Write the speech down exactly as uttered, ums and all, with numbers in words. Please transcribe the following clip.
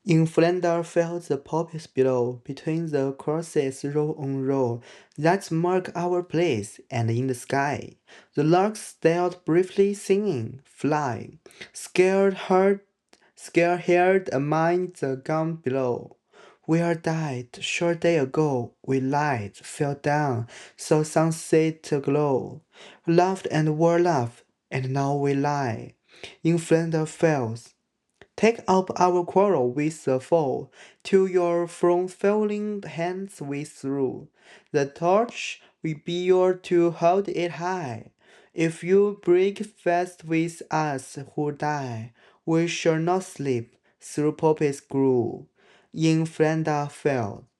In Flanders fell the poppies below, between the crosses row on row, that mark our place, and in the sky, the larks stared briefly singing, fly, scared heard, scared haired amid the gun below. We are died, short day ago, we lied, fell down, saw sunset aglow, laughed and were laughed, and now we lie. In Flanders fells, take up our quarrel with the foe, till your from failing hands we threw. The torch we bear to hold it high. If you break fast with us who die, we shall not sleep, through poppies grew, in Flanders fell.